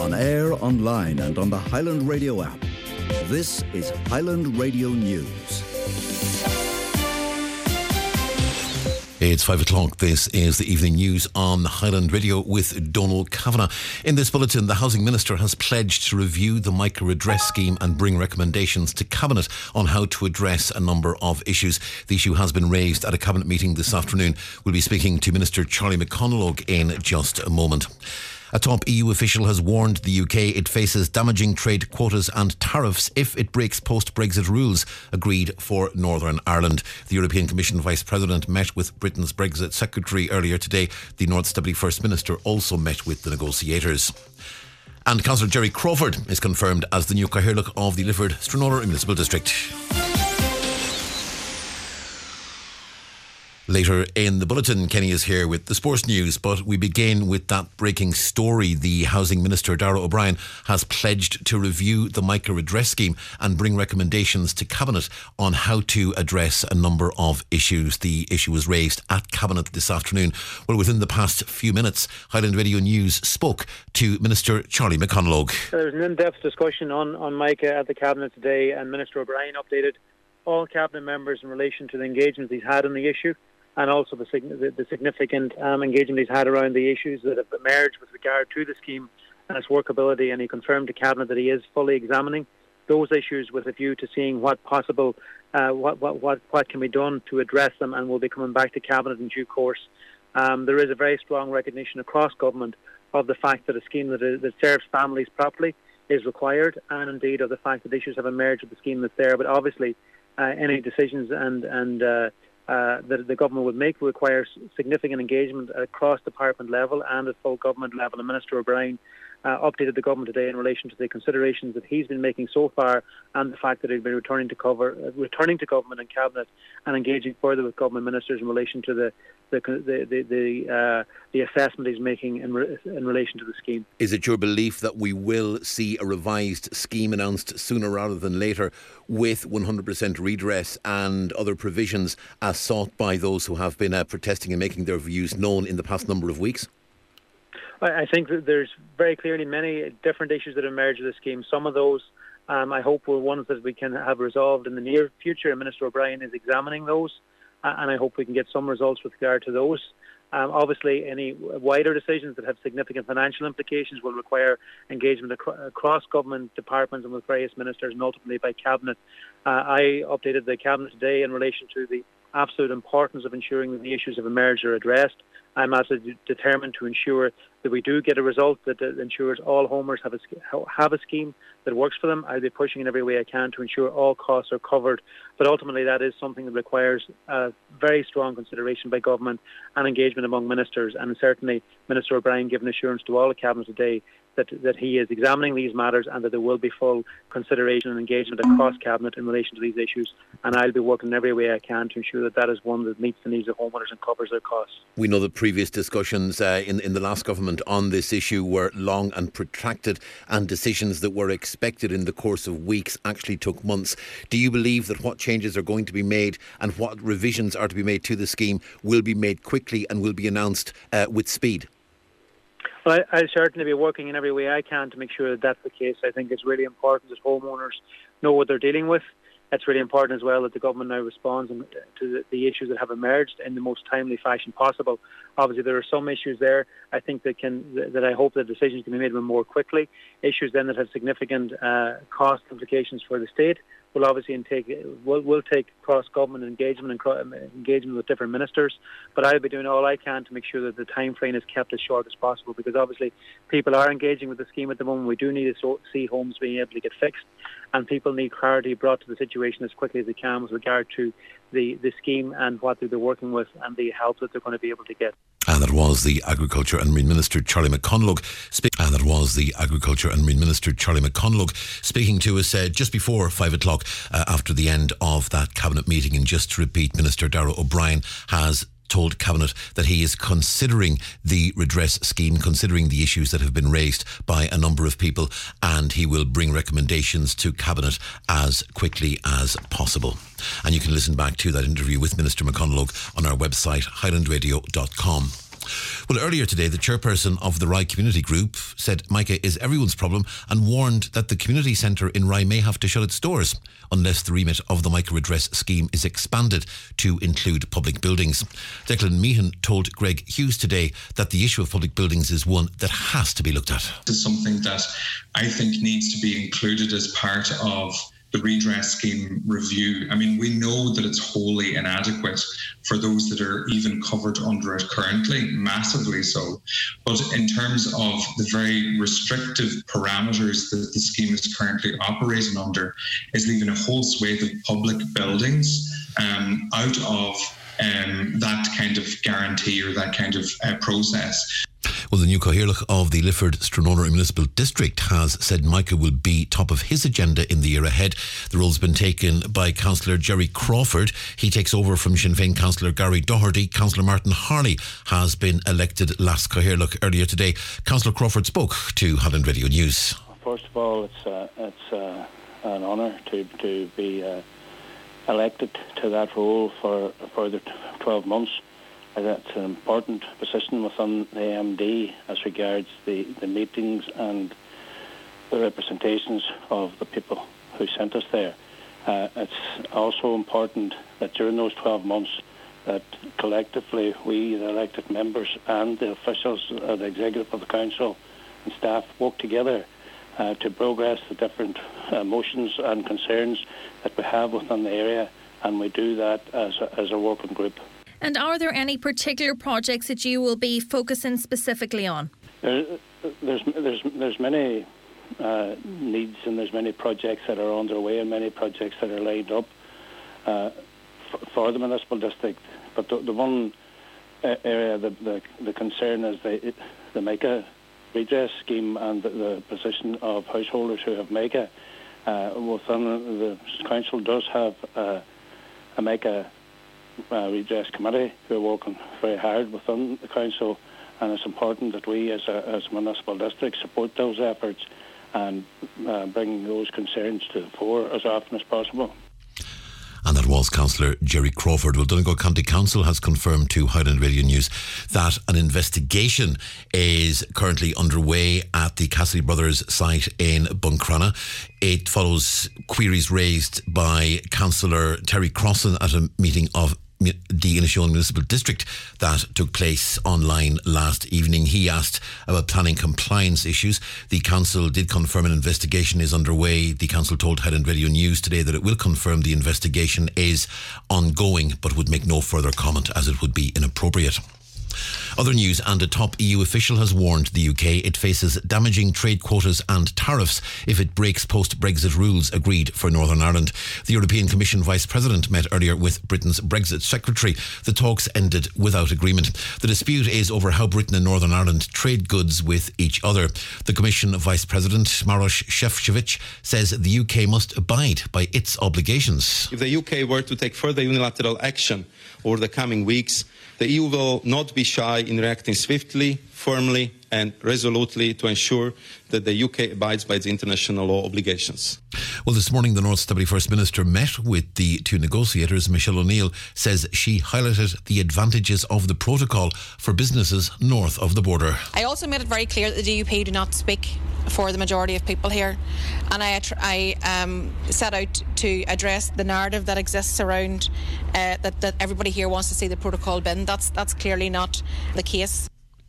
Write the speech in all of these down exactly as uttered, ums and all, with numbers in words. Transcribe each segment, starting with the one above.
On air, online and on the Highland Radio app. This is Highland Radio News. It's five o'clock. This is the evening news on Highland Radio with Donal Kavanagh. In this bulletin, the Housing Minister has pledged to review the micro redress scheme and bring recommendations to Cabinet on how to address a number of issues. The issue has been raised at a Cabinet meeting this afternoon. We'll be speaking to Minister Charlie McConalogue in just a moment. A top E U official has warned the U K it faces damaging trade quotas and tariffs if it breaks post-Brexit rules agreed for Northern Ireland. The European Commission Vice President met with Britain's Brexit Secretary earlier today. The North's Deputy First Minister also met with the negotiators. And Councillor Jerry Crawford is confirmed as the new Cathaoirleach of the Lifford Stranorlar Municipal District. Later in the bulletin, Kenny is here with the sports news, but we begin with that breaking story. The Housing Minister, Darragh O'Brien, has pledged to review the micro redress scheme and bring recommendations to Cabinet on how to address a number of issues. The issue was raised at Cabinet this afternoon. Well, within the past few minutes, Highland Radio News spoke to Minister Charlie McConalogue. There was an in-depth discussion on, on MICA at the Cabinet today, and Minister O'Brien updated all Cabinet members in relation to the engagement he's had on the issue, and also the, the, the significant um, engagement he's had around the issues that have emerged with regard to the scheme and its workability. And he confirmed to Cabinet that he is fully examining those issues with a view to seeing what possible, uh, what, what what what can be done to address them, and will be coming back to Cabinet in due course. Um, there is a very strong recognition across government of the fact that a scheme that, is, that serves families properly is required, and indeed of the fact that issues have emerged with the scheme that's there. But obviously, uh, any decisions and and uh, Uh, that the government would make requires significant engagement across department level and at full government level. And Minister O'Brien uh, updated the government today in relation to the considerations that he's been making so far, and the fact that he's been returning to cover, uh, returning to government and cabinet, and engaging further with government ministers in relation to the the the the, the, uh, the assessment he's making in, re- in relation to the scheme. Is it your belief that we will see a revised scheme announced sooner rather than later, with one hundred percent redress and other provisions as sought by those who have been uh, protesting and making their views known in the past number of weeks? I think that there's very clearly many different issues that emerge with the scheme. Some of those, um, I hope, were ones that we can have resolved in the near future, and Minister O'Brien is examining those, uh, and I hope we can get some results with regard to those. Um, obviously, any wider decisions that have significant financial implications will require engagement ac- across government departments and with various ministers, and ultimately by Cabinet. Uh, I updated the Cabinet today in relation to the absolute importance of ensuring that the issues have emerged are addressed. I'm absolutely determined to ensure that we do get a result that ensures all homeowners have a, have a scheme that works for them. I'll be pushing in every way I can to ensure all costs are covered. But ultimately, that is something that requires uh, very strong consideration by government and engagement among ministers. And certainly, Minister O'Brien given assurance to all the Cabinet today that that he is examining these matters, and that there will be full consideration and engagement across Cabinet in relation to these issues. And I'll be working in every way I can to ensure that that is one that meets the needs of homeowners and covers their costs. We know that previous discussions uh, in, in the last government on this issue were long and protracted, and decisions that were expected in the course of weeks actually took months. Do you believe that what changes are going to be made and what revisions are to be made to the scheme will be made quickly and will be announced uh, with speed? Well, I, I'll certainly be working in every way I can to make sure that that's the case. I think it's really important that homeowners know what they're dealing with. It's really important as well that the government now responds to the, the issues that have emerged in the most timely fashion possible. Obviously, there are some issues there, I think, that can that I hope that decisions can be made more quickly. Issues then that have significant uh, cost implications for the state will obviously take will will take cross government engagement and cro- engagement with different ministers. But I'll be doing all I can to make sure that the time frame is kept as short as possible, because obviously people are engaging with the scheme at the moment. We do need to so- see homes being able to get fixed, and people need clarity brought to the situation as quickly as they can with regard to the, the scheme and what they're working with and the help that they're going to be able to get. And that was the Agriculture and Marine Minister Charlie McConalogue. Spe- and that was the Agriculture and Marine Minister Charlie McConalogue speaking to us uh, just before five o'clock uh, after the end of that Cabinet meeting. And just to repeat, Minister Darragh O'Brien has told Cabinet that he is considering the redress scheme, considering the issues that have been raised by a number of people, and he will bring recommendations to Cabinet as quickly as possible. And you can listen back to that interview with Minister McConalogue on our website, highland radio dot com. Well, earlier today, the chairperson of the Rye Community Group said Mica is everyone's problem and warned that the community centre in Rye may have to shut its doors unless the remit of the Mica Redress scheme is expanded to include public buildings. Declan Meehan told Greg Hughes today that the issue of public buildings is one that has to be looked at. This is something that I think needs to be included as part of the redress scheme review. I mean, we know that it's wholly inadequate for those that are even covered under it currently, massively so. But in terms of the very restrictive parameters that the scheme is currently operating under, is leaving a whole swathe of public buildings um, out of um, that kind of guarantee or that kind of uh, process. Well, the new Cathaoirleach of the Lifford Stranraer Municipal District has said Mica will be top of his agenda in the year ahead. The role's been taken by Councillor Jerry Crawford. He takes over from Sinn Féin Councillor Gary Doherty. Councillor Martin Harley has been elected last Cathaoirleach earlier today. Councillor Crawford spoke to Highland Radio News. First of all, it's uh, it's uh, an honour to to be uh, elected to that role for a further twelve months. That's an important position within the A M D as regards the, the meetings and the representations of the people who sent us there. Uh, it's also important that during those twelve months that collectively we, the elected members and the officials of the executive of the council and staff work together uh, to progress the different uh, motions and concerns that we have within the area, and we do that as a, as a working group. And are there any particular projects that you will be focusing specifically on? There, there's there's there's many uh, needs and there's many projects that are underway and many projects that are lined up uh, f- for the municipal district. But the, the one area, the, the the concern is the the Mica redress scheme and the, the position of householders who have Mica. Uh, within the council does have uh, a Mica Uh, redress committee who are working very hard within the council, and it's important that we as a, as a municipal district support those efforts and uh, bring those concerns to the fore as often as possible. And that was Councillor Jerry Crawford. Well, Donegal County Council has confirmed to Highland Radio News that an investigation is currently underway at the Cassidy Brothers site in Buncrana. It follows queries raised by Councillor Terry Crossan at a meeting of the Inishowen Municipal District that took place online last evening. He asked about planning compliance issues. The council did confirm an investigation is underway. The council told Highland Radio News today that it will confirm the investigation is ongoing, but would make no further comment as it would be inappropriate. Other news, and a top E U official has warned the U K it faces damaging trade quotas and tariffs if it breaks post-Brexit rules agreed for Northern Ireland. The European Commission Vice President met earlier with Britain's Brexit Secretary. The talks ended without agreement. The dispute is over how Britain and Northern Ireland trade goods with each other. The Commission Vice President, Maroš Šefčovič, says the U K must abide by its obligations. If the U K were to take further unilateral action over the coming weeks, the E U will not be shy in reacting swiftly, firmly and resolutely to ensure that the U K abides by its international law obligations. Well, this morning the North's Deputy First Minister met with the two negotiators. Michelle O'Neill says she highlighted the advantages of the protocol for businesses north of the border. I also made it very clear that the D U P do not speak for the majority of people here, and I, I um, set out to address the narrative that exists around uh, that, that everybody here wants to see the protocol bin. That's, that's clearly not the case.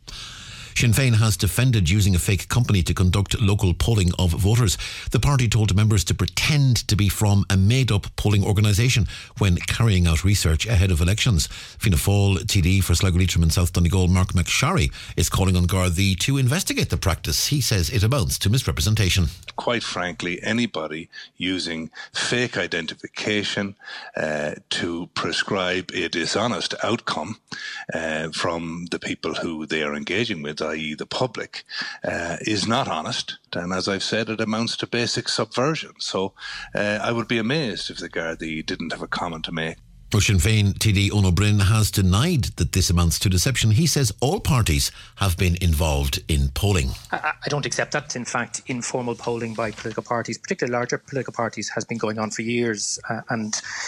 Sinn Féin has defended using a fake company to conduct local polling of voters. The party told members to pretend to be from a made-up polling organisation when carrying out research ahead of elections. Fianna Fáil T D for Sligo Leitrim and South Donegal, Mark McSharry, is calling on Gardaí to investigate the practice. He says it amounts to misrepresentation. Quite frankly, anybody using fake identification uh, to prescribe a dishonest outcome uh, from the people who they are engaging with, that is the public, uh, is not honest. And as I've said, it amounts to basic subversion. So uh, I would be amazed if the Gardaí didn't have a comment to make. Sinn Féin T D Eoin Ó Broin has denied that this amounts to deception. He says all parties have been involved in polling. I, I don't accept that. In fact, informal polling by political parties, particularly larger political parties, has been going on for years. Uh, and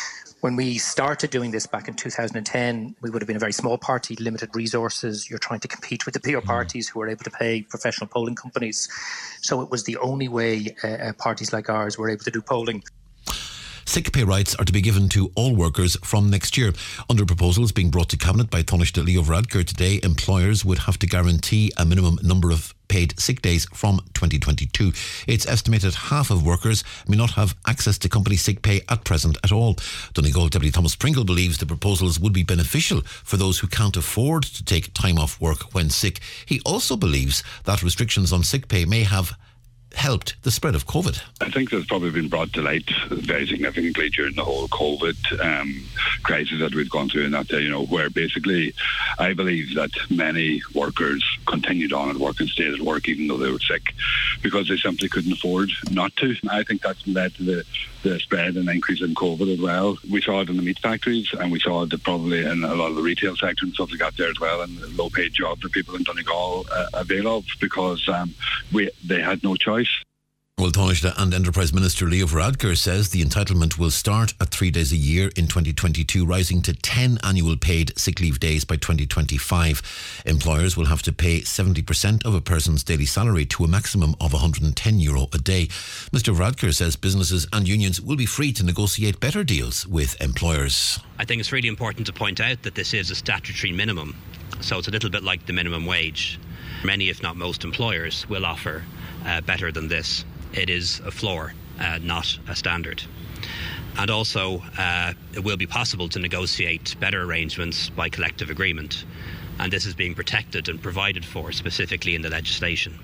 When we started doing this back in two thousand ten, we would have been a very small party, limited resources. You're trying to compete with the bigger parties who are able to pay professional polling companies. So it was the only way uh, parties like ours were able to do polling. Sick pay rights are to be given to all workers from next year. Under proposals being brought to Cabinet by Taoiseach Leo Varadkar today, employers would have to guarantee a minimum number of paid sick days from twenty twenty-two. It's estimated half of workers may not have access to company sick pay at present at all. Donegal Deputy Thomas Pringle believes the proposals would be beneficial for those who can't afford to take time off work when sick. He also believes that restrictions on sick pay may have helped the spread of COVID. I think that's probably been brought to light very significantly during the whole COVID um, crisis that we've gone through, in that, you know, where basically I believe that many workers continued on at work and stayed at work even though they were sick because they simply couldn't afford not to. I think that's led to the, the spread and increase in COVID as well. We saw it in the meat factories and we saw it probably in a lot of the retail sector and stuff like that there as well, and the low paid jobs that people in Donegal uh, avail of because um, we they had no choice. Well, Taoiseach and Enterprise Minister Leo Varadkar says the entitlement will start at three days a year in twenty twenty-two, rising to ten annual paid sick leave days by twenty twenty-five. Employers will have to pay seventy percent of a person's daily salary to a maximum of one hundred ten euro a day. Mister Varadkar says businesses and unions will be free to negotiate better deals with employers. I think it's really important to point out that this is a statutory minimum, so it's a little bit like the minimum wage. Many, if not most, employers will offer uh, better than this. It is a floor, uh, not a standard. And also, uh, it will be possible to negotiate better arrangements by collective agreement. And this is being protected and provided for specifically in the legislation.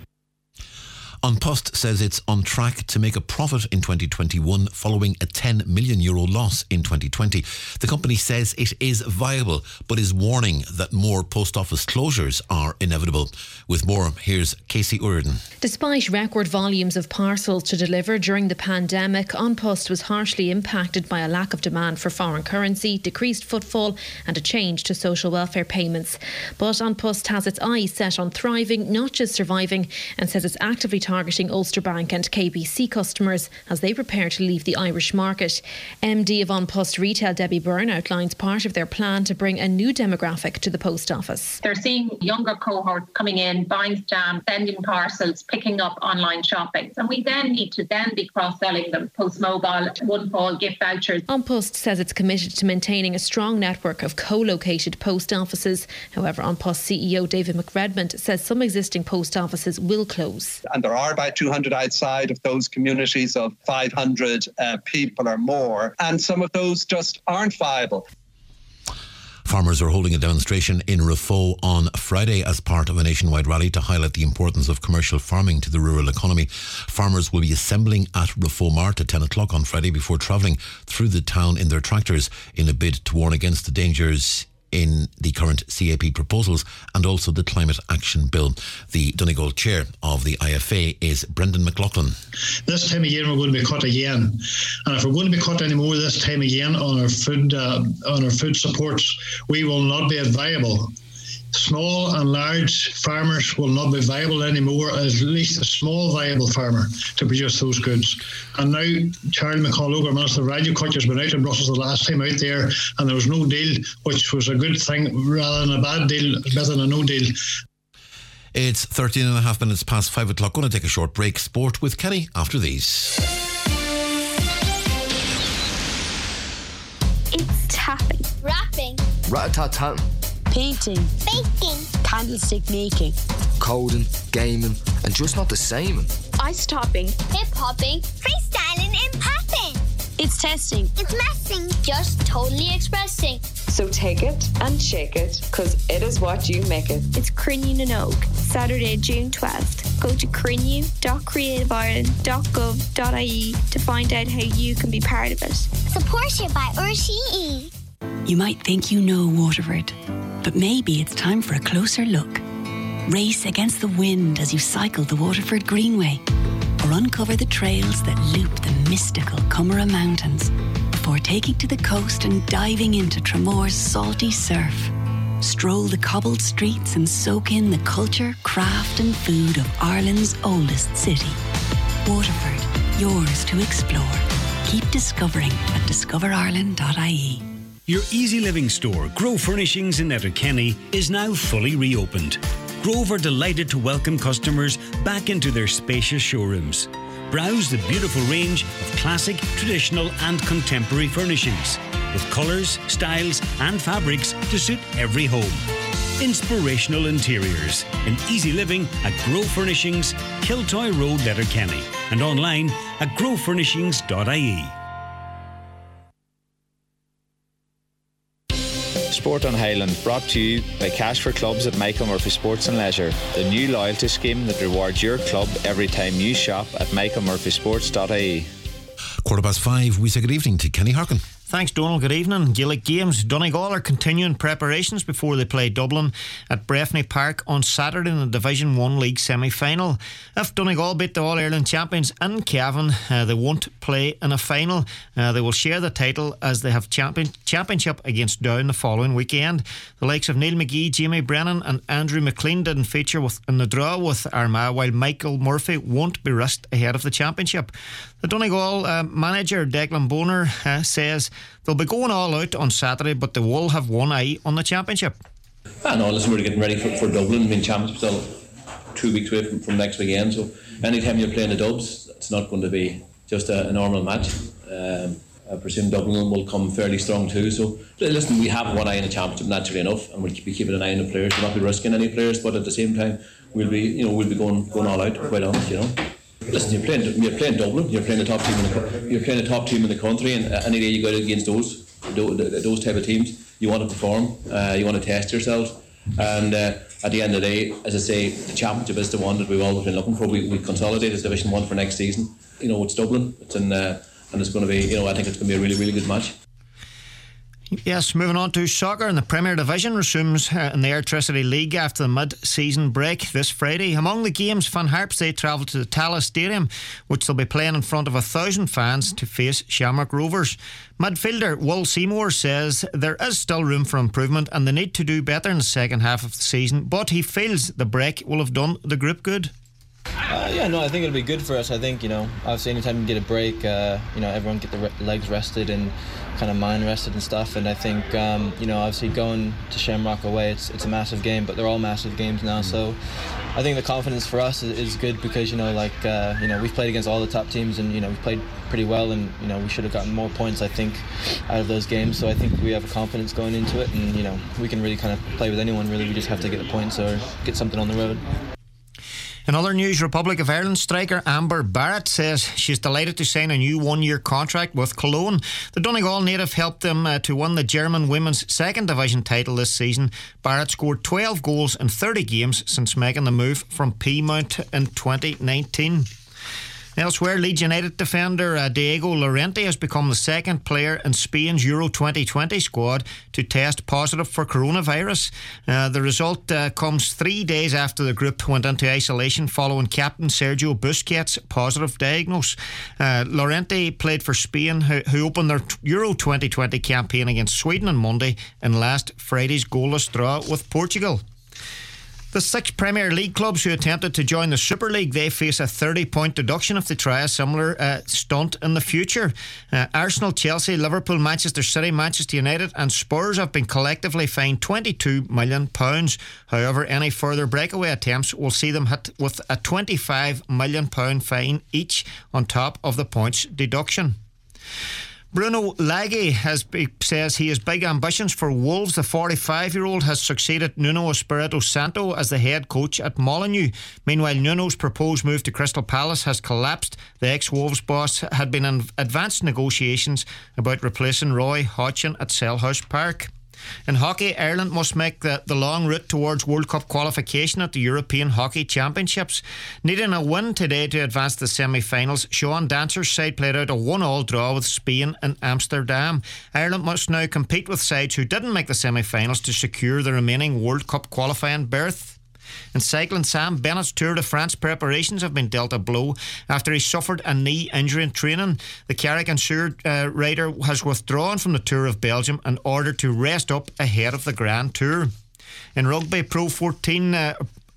An Post says it's on track to make a profit in twenty twenty-one following a ten million euro loss in twenty twenty. The company says it is viable, but is warning that more post office closures are inevitable. With more, here's Casey Urden. Despite record volumes of parcels to deliver during the pandemic, An Post was harshly impacted by a lack of demand for foreign currency, decreased footfall and a change to social welfare payments. But An Post has its eyes set on thriving, not just surviving, and says it's actively targeting Ulster Bank and K B C customers as they prepare to leave the Irish market. M D of An Post Retail Debbie Byrne outlines part of their plan to bring a new demographic to the post office. They're seeing younger cohorts coming in, buying stamps, sending parcels, picking up online shopping. And we then need to then be cross-selling them post mobile, one call, gift vouchers. An Post says it's committed to maintaining a strong network of co-located post offices. However, An Post C E O David McRedmond says some existing post offices will close. And there are about two hundred outside of those communities of five hundred uh, people or more, and some of those just aren't viable. Farmers are holding a demonstration in Rafo on Friday as part of a nationwide rally to highlight the importance of commercial farming to the rural economy. Farmers will be assembling at Rafo Mart at ten o'clock on Friday before travelling through the town in their tractors in a bid to warn against the dangers in the current C A P proposals and also the Climate Action Bill. The Donegal chair of the I F A is Brendan McLaughlin. This time again we're going to be cut again, and if we're going to be cut any more this time again on our food uh, on our food supports, we will not be viable. Small and large farmers will not be viable anymore, at least a small viable farmer to produce those goods. And now Charlie McCall, Minister of Agriculture, has been out in Brussels the last time out there, and there was no deal, which was a good thing rather than a bad deal, better than a no deal. It's thirteen and a half minutes past five o'clock. Going to take a short break. Sport with Kenny after these. It's tapping, rapping, rat-a-tat-tat, painting, baking, candlestick making, coding, gaming, and just not the same. Ice topping, hip hopping, freestyling and popping. It's testing, it's messing, just totally expressing. So take it and shake it, cause it is what you make it. It's Crinnew na Nog, Saturday, June twelfth. Go to crinnew dot creative ireland dot gov dot I E to find out how you can be part of it. Supported by R C E. You might think you know Waterford, but maybe it's time for a closer look. Race against the wind as you cycle the Waterford Greenway, or uncover the trails that loop the mystical Cummeragh Mountains before taking to the coast and diving into Tremore's salty surf. Stroll the cobbled streets and soak in the culture, craft and food of Ireland's oldest city. Waterford, yours to explore. Keep discovering at discover ireland dot I E. Your Easy Living store, Grove Furnishings in Letterkenny, is now fully reopened. Grove are delighted to welcome customers back into their spacious showrooms. Browse the beautiful range of classic, traditional and contemporary furnishings with colours, styles and fabrics to suit every home. Inspirational interiors and easy living at Grove Furnishings, Kiltoy Road, Letterkenny, and online at grove furnishings dot I E. Sport on Highland, brought to you by Cash for Clubs at Michael Murphy Sports and Leisure, the new loyalty scheme that rewards your club every time you shop at michael murphy sports dot I E. Quarter past five, we say good evening to Kenny Harkin. Thanks, Donald. Good evening. Gaelic Games. Donegal are continuing preparations before they play Dublin at Breffni Park on Saturday in the Division one League semi-final. If Donegal beat the All-Ireland champions in Cavan, uh, they won't play in a final. Uh, they will share the title as they have champion, championship against Down the following weekend. The likes of Neil McGee, Jamie Brennan and Andrew McLean didn't feature with, in the draw with Armagh, while Michael Murphy won't be risked ahead of the championship. The Donegal uh, manager Declan Boner uh, says they'll be going all out on Saturday, but they will have one eye on the championship. I know, listen, we're getting ready for, for Dublin. I mean, championship still two weeks away from, from next weekend, so anytime you're playing the Dubs, it's not going to be just a, a normal match. Um, I presume Dublin will come fairly strong too. So listen, we have one eye in the championship, naturally enough, and we'll be keeping an eye on the players. We'll not be risking any players, but at the same time, we'll be, you know, we'll be going going all out. Quite honest, you know. Listen, you're playing, you're playing Dublin. You're playing the top team in the, you're playing the top team in the country, and any day you go out against those those type of teams, you want to perform. Uh, you want to test yourself, and uh, at the end of the day, as I say, the championship is the one that we've always been looking for. We we consolidated Division One for next season. You know, it's Dublin. It's in, uh, and it's going to be. You know, I think it's going to be a really really good match. Yes, moving on to soccer, and the Premier Division resumes uh, in the Airtricity League after the mid-season break this Friday. Among the games, Van Harps, they travel to the Tallaght Stadium, which they'll be playing in front of a thousand fans to face Shamrock Rovers. Midfielder Will Seymour says there is still room for improvement and they need to do better in the second half of the season, but he feels the break will have done the group good. Uh, yeah, no, I think it'll be good for us. I think, you know, obviously anytime you get a break, uh, you know, everyone get the re- legs rested and kind of mind rested and stuff. And I think, um, you know, obviously going to Shamrock away, it's it's a massive game, but they're all massive games now. So I think the confidence for us is, is good because, you know, like, uh, you know, we've played against all the top teams and, you know, we've played pretty well and, you know, we should have gotten more points, I think, out of those games. So I think we have confidence going into it and, you know, we can really kind of play with anyone, really. We just have to get the points or get something on the road. In other news, Republic of Ireland striker Amber Barrett says she's delighted to sign a new one-year contract with Cologne. The Donegal native helped them uh, to win the German women's second division title this season. Barrett scored twelve goals in thirty games since making the move from Piedmont in twenty nineteen. Elsewhere, Leeds United defender uh, Diego Llorente has become the second player in Spain's Euro twenty twenty squad to test positive for coronavirus. Uh, the result uh, comes three days after the group went into isolation following captain Sergio Busquets' positive diagnosis. Uh, Llorente played for Spain, who, who opened their Euro twenty twenty campaign against Sweden on Monday in last Friday's goalless draw with Portugal. The six Premier League clubs who attempted to join the Super League, they face a thirty point deduction if they try a similar uh, stunt in the future. Uh, Arsenal, Chelsea, Liverpool, Manchester City, Manchester United and Spurs have been collectively fined twenty-two million pounds. However, any further breakaway attempts will see them hit with a twenty-five million pounds fine each on top of the points deduction. Bruno Lage has, says he has big ambitions for Wolves. The forty-five-year-old has succeeded Nuno Espirito Santo as the head coach at Molineux. Meanwhile, Nuno's proposed move to Crystal Palace has collapsed. The ex-Wolves boss had been in advanced negotiations about replacing Roy Hodgson at Selhurst Park. In hockey, Ireland must make the, the long route towards World Cup qualification at the European Hockey Championships. Needing a win today to advance to the semi-finals, Sean Dancer's side played out a one-all draw with Spain in Amsterdam. Ireland must now compete with sides who didn't make the semi-finals to secure the remaining World Cup qualifying berth. In cycling, Sam Bennett's Tour de France preparations have been dealt a blow after he suffered a knee injury in training. The Carrick-Insure uh, rider has withdrawn from the Tour of Belgium in order to rest up ahead of the Grand Tour. In rugby, Pro fourteen uh,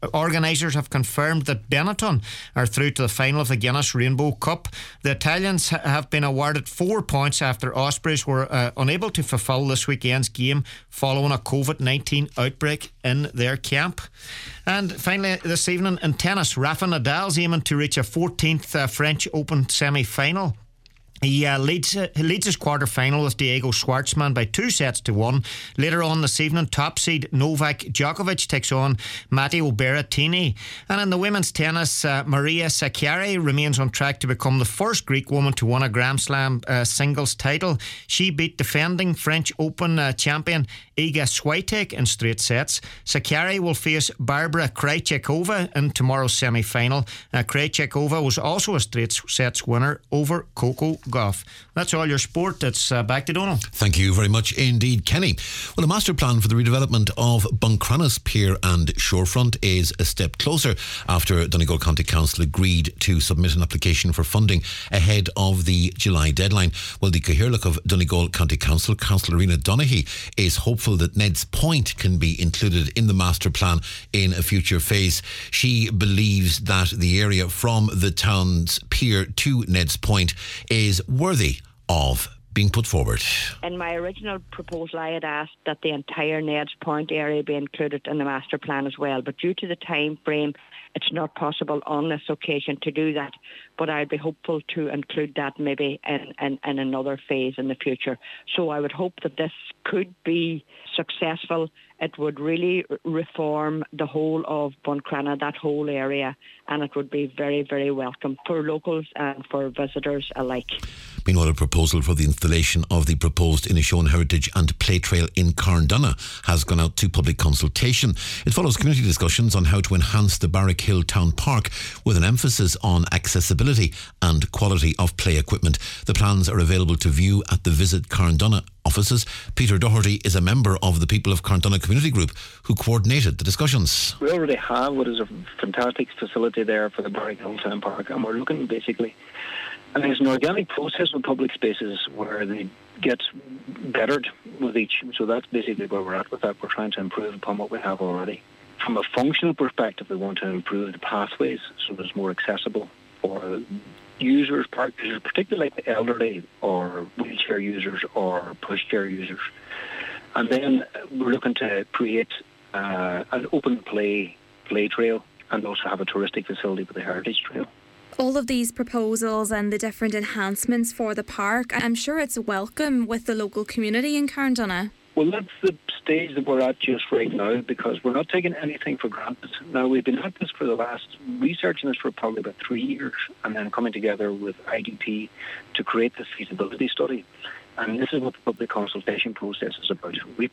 organisers have confirmed that Benetton are through to the final of the Guinness Rainbow Cup. The Italians have been awarded four points after Ospreys were uh, unable to fulfil this weekend's game following a COVID nineteen outbreak in their camp. And finally, this evening in tennis, Rafa Nadal's aiming to reach a fourteenth uh, French Open semi-final. He uh, leads, uh, he leads his quarter-final with Diego Schwartzman by two sets to one. Later on this evening, top seed Novak Djokovic takes on Matteo Berrettini. And in the women's tennis, uh, Maria Sakkari remains on track to become the first Greek woman to win a Grand Slam uh, singles title. She beat defending French Open uh, champion Iga Swiatek in straight sets. Sakkari will face Barbara Krejcikova in tomorrow's semi-final. Uh, Krejcikova was also a straight sets winner over Coco Gauff. That's all your sport. It's uh, back to Donald. Thank you very much indeed, Kenny. Well, a master plan for the redevelopment of Buncrana's Pier and Shorefront is a step closer after Donegal County Council agreed to submit an application for funding ahead of the July deadline. Well, the Cathaoirleach of Donegal County Council, Councillor Rena Donaghy, is hopeful that Ned's Point can be included in the master plan in a future phase. She believes that the area from the town's pier to Ned's Point is worthy of being put forward. In my original proposal, I had asked that the entire Ned's Point area be included in the master plan as well, but due to the time frame, it's not possible on this occasion to do that. But I'd be hopeful to include that maybe in, in, in another phase in the future. So I would hope that this could be successful. It would really reform the whole of Buncrana, that whole area, and it would be very, very welcome for locals and for visitors alike. Meanwhile, a proposal for the installation of the proposed Inishowen Heritage and Play Trail in Carndonagh has gone out to public consultation. It follows community discussions on how to enhance the Barrack Hill Town Park with an emphasis on accessibility and quality of play equipment. The plans are available to view at the Visit Carndonagh offices. Peter Doherty is a member of the People of Carndonagh Community Group who coordinated the discussions. We already have what is a fantastic facility there for the Barrack Hill Town Park, and we're looking basically, I mean, it's an organic process with public spaces where they get bettered with each. So that's basically where we're at with that. We're trying to improve upon what we have already. From a functional perspective, we want to improve the pathways so that it's more accessible for users, park users, particularly like the elderly or wheelchair users or pushchair users. And then we're looking to create uh, an open play play trail and also have a touristic facility with a heritage trail. All of these proposals and the different enhancements for the park, I'm sure it's welcome with the local community in Carndonagh. Well, that's the stage that we're at just right now, because we're not taking anything for granted. Now, we've been at this for the last, researching this for probably about three years, and then coming together with I D P to create this feasibility study. And this is what the public consultation process is about. We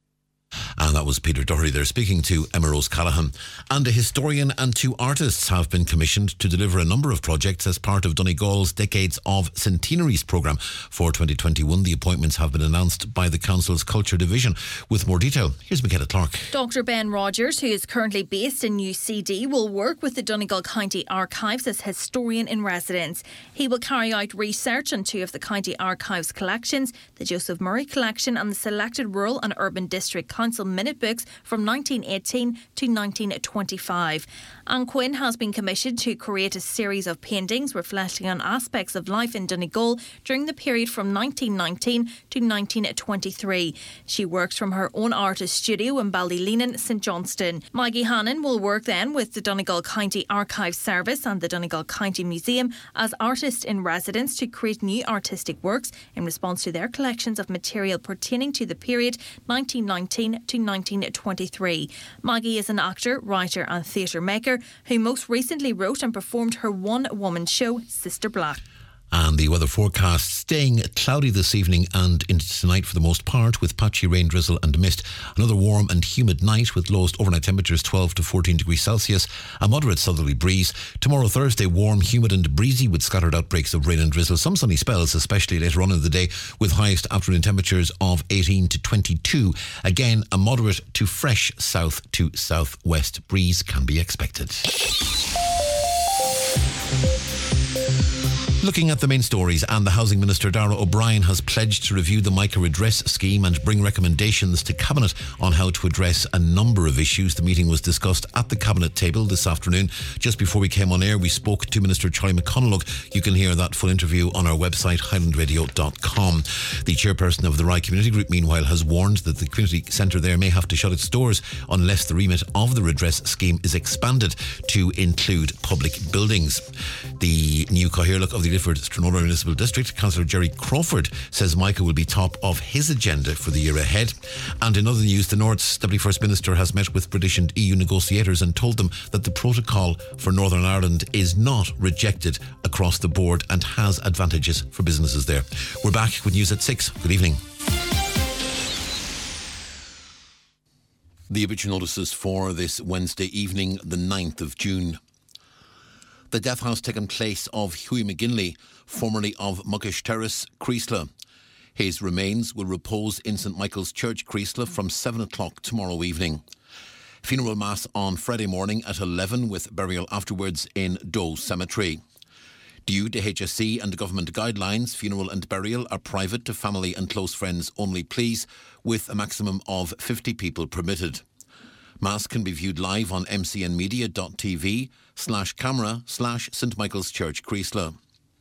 And that was Peter Doherty there speaking to Emma Rose Callaghan. And a historian and two artists have been commissioned to deliver a number of projects as part of Donegal's Decades of Centenaries programme for twenty twenty-one. The appointments have been announced by the Council's Culture Division. With more detail, here's Michaela Clark. Doctor Ben Rogers, who is currently based in U C D, will work with the Donegal County Archives as historian in residence. He will carry out research on two of the County Archives collections, the Joseph Murray collection and the selected Rural and Urban District Council minute books from nineteen eighteen to nineteen twenty-five. Anne Quinn has been commissioned to create a series of paintings reflecting on aspects of life in Donegal during the period from nineteen nineteen to nineteen twenty-three. She works from her own artist studio in Ballyleanan, St Johnston. Maggie Hannon will work then with the Donegal County Archives Service and the Donegal County Museum as artist in residence to create new artistic works in response to their collections of material pertaining to the period nineteen nineteen to nineteen twenty-three. Maggie is an actor, writer and theatre maker who most recently wrote and performed her one-woman show, Sister Black. And the weather forecast staying cloudy this evening and into tonight for the most part, with patchy rain, drizzle and mist. Another warm and humid night with lowest overnight temperatures twelve to fourteen degrees Celsius. A moderate southerly breeze. Tomorrow Thursday, warm, humid and breezy with scattered outbreaks of rain and drizzle. Some sunny spells, especially later on in the day, with highest afternoon temperatures of eighteen to twenty-two. Again, a moderate to fresh south to southwest breeze can be expected. Looking at the main stories, and the Housing Minister Darragh O'Brien has pledged to review the Mica Redress scheme and bring recommendations to Cabinet on how to address a number of issues. The meeting was discussed at the Cabinet table this afternoon. Just before we came on air, we spoke to Minister Charlie McConalogue. You can hear that full interview on our website, highland radio dot com. The chairperson of the Rye Community Group, meanwhile, has warned that the community centre there may have to shut its doors unless the remit of the redress scheme is expanded to include public buildings. The new Cathaoirleach of the Lifford Stranorlar Municipal District, Councillor Jerry Crawford, says Mica will be top of his agenda for the year ahead. And in other news, the North's Deputy First Minister has met with British and E U negotiators and told them that the protocol for Northern Ireland is not rejected across the board and has advantages for businesses there. We're back with news at six. Good evening. The obituary notices for this Wednesday evening, the ninth of June. The death has taken place of Hughie McGinley, formerly of Muckish Terrace, Creasla. His remains will repose in St Michael's Church, Creasla, from seven o'clock tomorrow evening. Funeral Mass on Friday morning at eleven, with burial afterwards in Doe Cemetery. Due to H S C and government guidelines, funeral and burial are private to family and close friends only, please, with a maximum of fifty people permitted. Mass can be viewed live on mcnmedia.tv slash camera slash St Michael's Church, Creasla.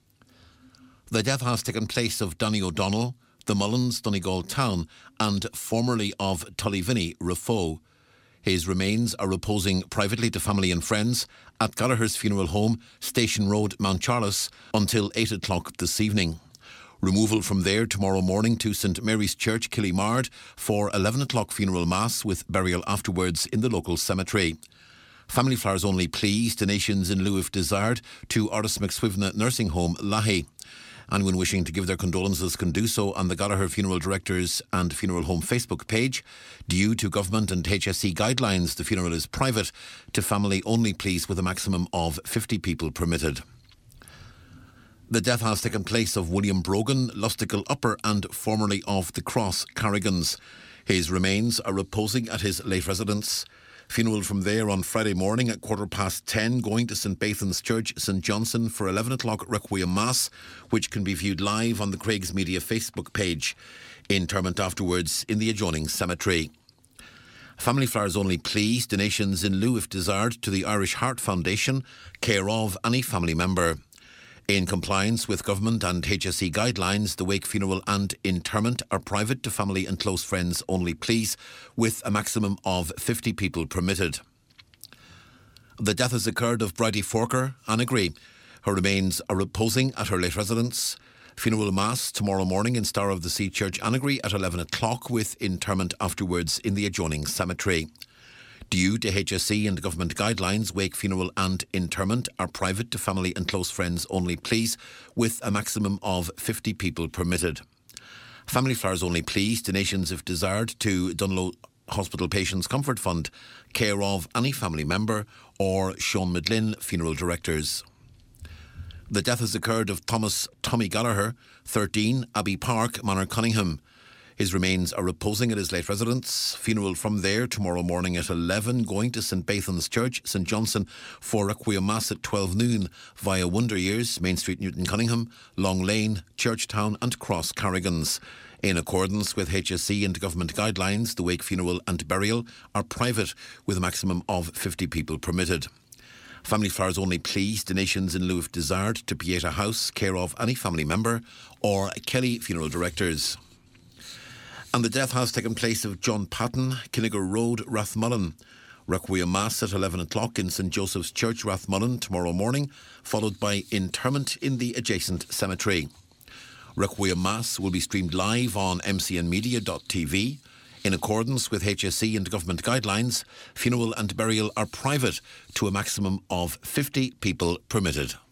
The death has taken place of Danny O'Donnell, the Mullins, Donegal Town, and formerly of Tullyvinny, Rafo. His remains are reposing privately to family and friends at Gallagher's Funeral Home, Station Road, Mount Charles, until eight o'clock this evening. Removal from there tomorrow morning to St Mary's Church, Killymard, for eleven o'clock funeral mass with burial afterwards in the local cemetery. Family flowers only, please. Donations in lieu if desired to Oris McSwivna Nursing Home, Lahey. Anyone wishing to give their condolences can do so on the Gallagher Funeral Directors and Funeral Home Facebook page. Due to government and H S C guidelines, the funeral is private to family only, please, with a maximum of fifty people permitted. The death has taken place of William Brogan, Lusticle Upper, and formerly of the Cross, Carrigans. His remains are reposing at his late residence. Funeral from there on Friday morning at quarter past ten, going to St Baithan's Church, St Johnson, for eleven o'clock Requiem Mass, which can be viewed live on the Craig's Media Facebook page. Interment afterwards in the adjoining cemetery. Family flowers only, please. Donations in lieu if desired to the Irish Heart Foundation, care of any family member. In compliance with government and H S C guidelines, the wake, funeral and interment are private to family and close friends only, please, with a maximum of fifty people permitted. The death has occurred of Bridie Forker, Annagry. Her remains are reposing at her late residence. Funeral Mass tomorrow morning in Star of the Sea Church, Annagry, at eleven o'clock, with interment afterwards in the adjoining cemetery. Due to H S C and government guidelines, wake, funeral and interment are private to family and close friends only, please, with a maximum of fifty people permitted. Family flowers only, please. Donations if desired to Dunlow Hospital Patients Comfort Fund, care of any family member, or Sean Midlin Funeral Directors. The death has occurred of Thomas Tommy Gallagher, thirteen, Abbey Park, Manor Cunningham. His remains are reposing at his late residence. Funeral from there tomorrow morning at eleven, going to St Baithan's Church, St Johnson, for Requiem Mass at twelve noon via Wonder Years, Main Street, Newton Cunningham, Long Lane, Churchtown and Cross Carrigans. In accordance with H S C and government guidelines, the wake, funeral and burial are private with a maximum of fifty people permitted. Family flowers only, please. Donations in lieu if desired to Pieta House, care of any family member, or Kelly Funeral Directors. And the death has taken place of John Patton, Kinniger Road, Rathmullen. Requiem Mass at eleven o'clock in St Joseph's Church, Rathmullen, tomorrow morning, followed by interment in the adjacent cemetery. Requiem Mass will be streamed live on mcnmedia.tv. In accordance with H S C and government guidelines, funeral and burial are private to a maximum of fifty people permitted.